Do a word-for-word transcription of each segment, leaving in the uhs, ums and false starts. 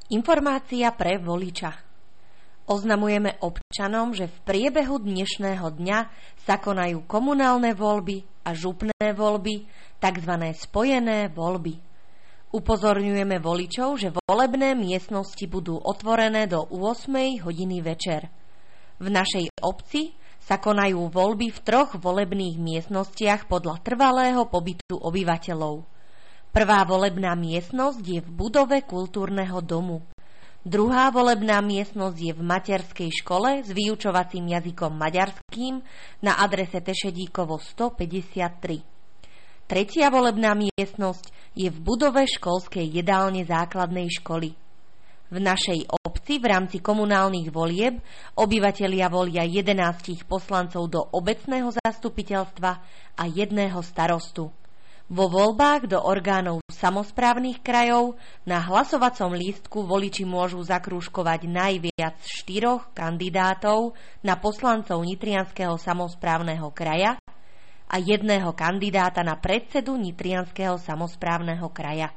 Informácia pre voliča. Oznamujeme občanom, že v priebehu dnešného dňa sa konajú komunálne voľby a župné voľby, tzv. Spojené voľby. Upozorňujeme voličov, že volebné miestnosti budú otvorené do ôsmej hodiny večer. V našej obci sa konajú voľby v troch volebných miestnostiach podľa trvalého pobytu obyvateľov. Prvá volebná miestnosť je v budove kultúrneho domu. Druhá volebná miestnosť je v materskej škole s vyučovacím jazykom maďarským na adrese Tešedíkovo stopäťdesiattri. Tretia volebná miestnosť je v budove školskej jedálne základnej školy. V našej obci v rámci komunálnych volieb obyvatelia volia jedenásť poslancov do obecného zastupiteľstva a jedného starostu. Vo voľbách do orgánov samosprávnych krajov na hlasovacom lístku voliči môžu zakrúžkovať najviac štyroch kandidátov na poslancov Nitrianskeho samosprávneho kraja a jedného kandidáta na predsedu Nitrianskeho samosprávneho kraja.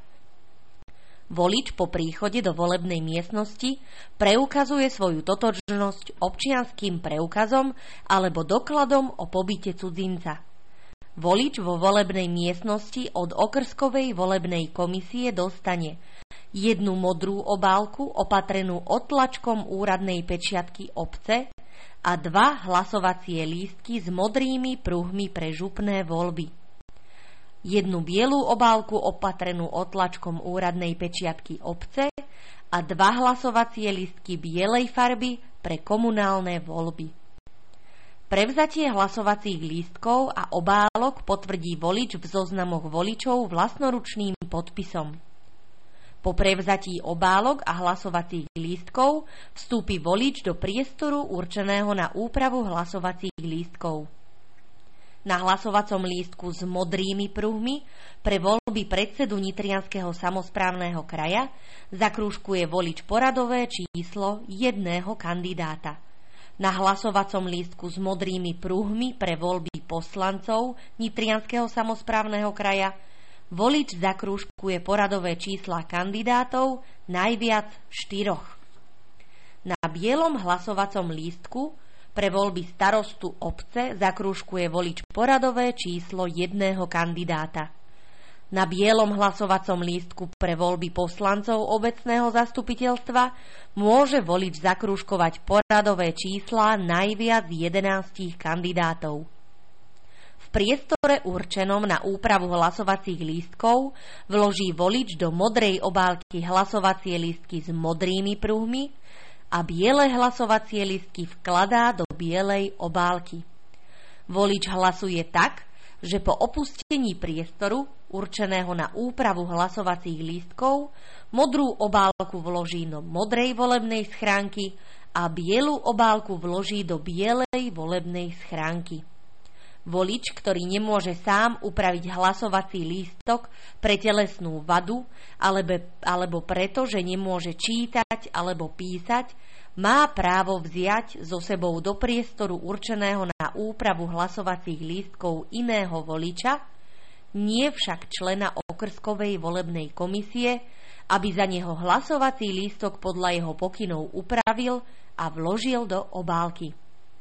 Volič po príchode do volebnej miestnosti preukazuje svoju totožnosť občianskym preukazom alebo dokladom o pobyte cudzinca. Volič vo volebnej miestnosti od okrskovej volebnej komisie dostane jednu modrú obálku opatrenú otlačkom úradnej pečiatky obce a dva hlasovacie lístky s modrými pruhmi pre župné voľby. Jednu bielú obálku opatrenú otlačkom úradnej pečiatky obce a dva hlasovacie lístky bielej farby pre komunálne voľby. Prevzatie hlasovacích lístkov a obálok potvrdí volič v zoznamoch voličov vlastnoručným podpisom. Po prevzatí obálok a hlasovacích lístkov vstúpi volič do priestoru určeného na úpravu hlasovacích lístkov. Na hlasovacom lístku s modrými pruhmi pre voľby predsedu Nitrianskeho samosprávneho kraja zakrúžkuje volič poradové číslo jedného kandidáta. Na hlasovacom lístku s modrými pruhmi pre voľby poslancov Nitrianskeho samosprávneho kraja volič zakrúžkuje poradové čísla kandidátov najviac štyroch. Na bielom hlasovacom lístku pre voľby starostu obce zakrúžkuje volič poradové číslo jedného kandidáta. Na bielom hlasovacom lístku pre voľby poslancov obecného zastupiteľstva môže volič zakrúžkovať poradové čísla najviac jedenástich kandidátov. V priestore určenom na úpravu hlasovacích lístkov vloží volič do modrej obálky hlasovacie lístky s modrými pruhmi a biele hlasovacie lístky vkladá do bielej obálky. Volič hlasuje tak, že po opustení priestoru určeného na úpravu hlasovacích lístkov modrú obálku vloží do modrej volebnej schránky a bielu obálku vloží do bielej volebnej schránky. Volič, ktorý nemôže sám upraviť hlasovací lístok pre telesnú vadu alebo, alebo preto, že nemôže čítať alebo písať, má právo vziať so sebou do priestoru určeného na úpravu hlasovacích lístkov iného voliča, nie však člena okrskovej volebnej komisie, aby za neho hlasovací lístok podľa jeho pokynov upravil a vložil do obálky.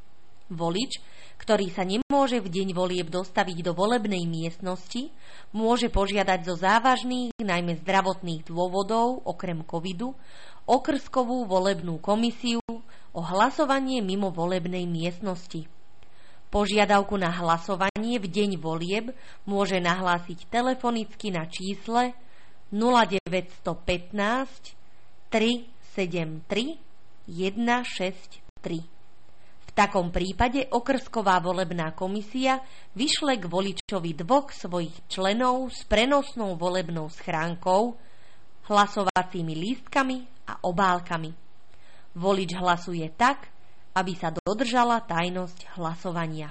Volič, ktorý sa nemôže v deň volieb dostaviť do volebnej miestnosti, môže požiadať zo závažných, najmä zdravotných dôvodov, okrem covidu, okrskovú volebnú komisiu o hlasovanie mimo volebnej miestnosti. Požiadavku na hlasovanie v deň volieb môže nahlásiť telefonicky na čísle nula deväť jedna päť tri sedem tri jeden šesť tri. V takom prípade okrsková volebná komisia vyšle k voličovi dvoch svojich členov s prenosnou volebnou schránkou, hlasovacími lístkami a obálkami. Volič hlasuje tak, aby sa dodržala tajnosť hlasovania.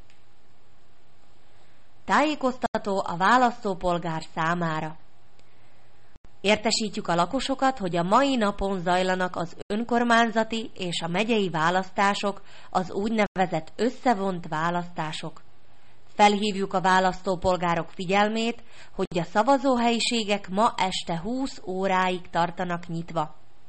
Tájékoztató a választópolgár számára. Értesítjük a lakosokat, hogy a mai napon zajlanak az önkormányzati és a megyei választások, az úgynevezett összevont választások. Felhívjuk a választópolgárok figyelmét, hogy a szavazóhelyiségek ma este húsz óráig tartanak nyitva.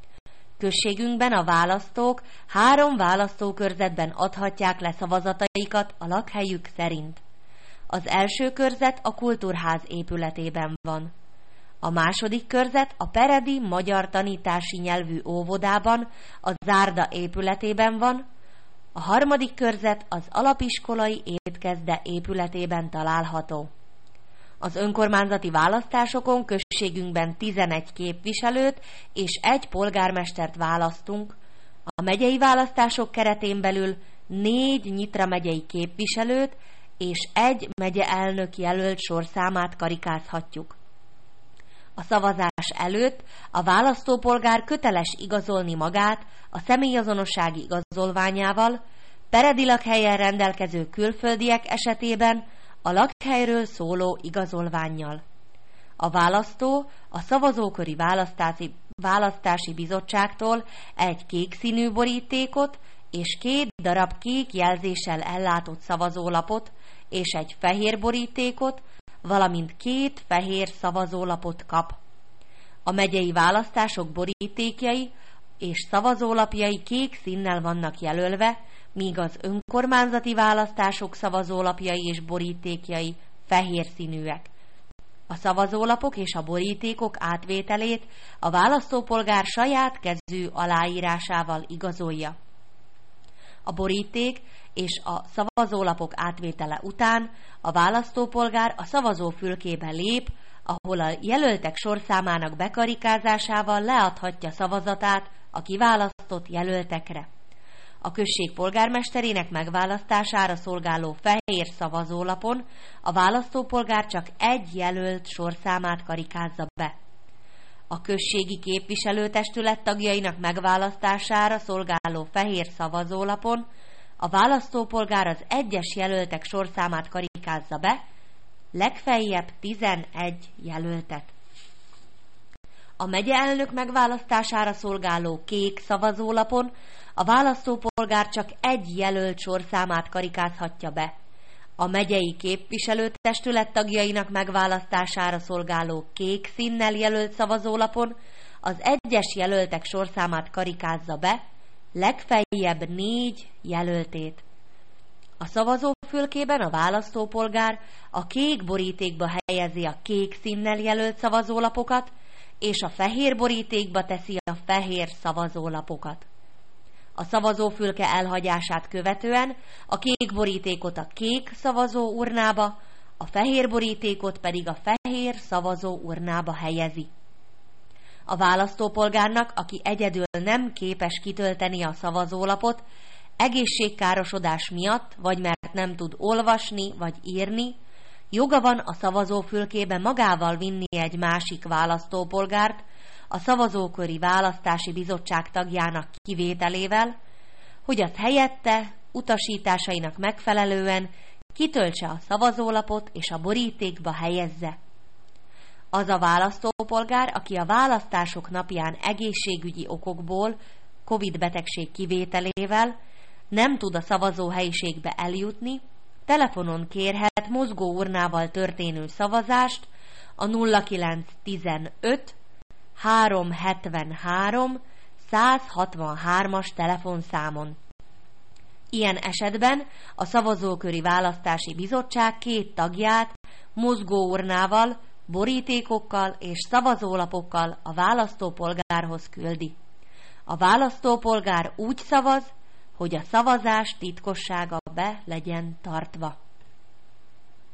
Községünkben a választók három választókörzetben adhatják le szavazataikat a lakhelyük szerint. Az első körzet a Kultúrház épületében van. A második körzet a Peredi Magyar Tanítási Nyelvű Óvodában, a Zárda épületében van, a harmadik körzet az Alapiskolai Étkezde épületében található. Az önkormányzati választásokon községünkben tizenegy képviselőt és egy polgármestert választunk, a megyei választások keretén belül négy Nyitra megyei képviselőt és egy megyeelnök jelölt sorszámát karikázhatjuk. A szavazás előtt a választópolgár köteles igazolni magát a személyazonossági igazolványával, peredi lakhelyen rendelkező külföldiek esetében a lakhelyről szóló igazolvánnyal. A választó a szavazóköri választási, választási bizottságtól egy kék színű borítékot és két darab kék jelzéssel ellátott szavazólapot és egy fehér borítékot, valamint két fehér szavazólapot kap. A megyei választások borítékjai és szavazólapjai kék színnel vannak jelölve, míg az önkormányzati választások szavazólapjai és borítékjai fehér színűek. A szavazólapok és a borítékok átvételét a választópolgár saját kezű aláírásával igazolja. A boríték és a szavazólapok átvétele után a választópolgár a szavazófülkébe lép, ahol a jelöltek sorszámának bekarikázásával leadhatja szavazatát a kiválasztott jelöltekre. A község polgármesterének megválasztására szolgáló fehér szavazólapon a választópolgár csak egy jelölt sorszámát karikázza be. A községi képviselőtestület tagjainak megválasztására szolgáló fehér szavazólapon a választópolgár az egyes jelöltek sorszámát karikázza be, legfeljebb tizenegy jelöltet. A megyeelnök megválasztására szolgáló kék szavazólapon a választópolgár csak egy jelölt sorszámát karikázhatja be. A megyei képviselőtestület tagjainak megválasztására szolgáló kék színnel jelölt szavazólapon az egyes jelöltek sorszámát karikázza be, legfeljebb négy jelöltét. A szavazófülkében a választópolgár a kék borítékba helyezi a kék színnel jelölt szavazólapokat, és a fehér borítékba teszi a fehér szavazólapokat. A szavazófülke elhagyását követően a kék borítékot a kék szavazó urnába, a fehér borítékot pedig a fehér szavazó urnába helyezi. A választópolgárnak, aki egyedül nem képes kitölteni a szavazólapot, egészségkárosodás miatt, vagy mert nem tud olvasni vagy írni, joga van a szavazófülkébe magával vinni egy másik választópolgárt, a szavazóköri választási bizottság tagjának kivételével, hogy az helyette utasításainak megfelelően kitöltse a szavazólapot és a borítékba helyezze. Az a választópolgár, aki a választások napján egészségügyi okokból, Covid betegség kivételével nem tud a szavazóhelyiségbe eljutni, telefonon kérhet mozgóurnával történő szavazást a nulla kilenc tizenöt háromszázhetvenhárom százhatvanhármas telefonszámon. Ilyen esetben a szavazóköri választási bizottság két tagját mozgóurnával, borítékokkal és szavazólapokkal a választópolgárhoz küldi. A választópolgár úgy szavaz, hogy a szavazás titkossága be legyen tartva.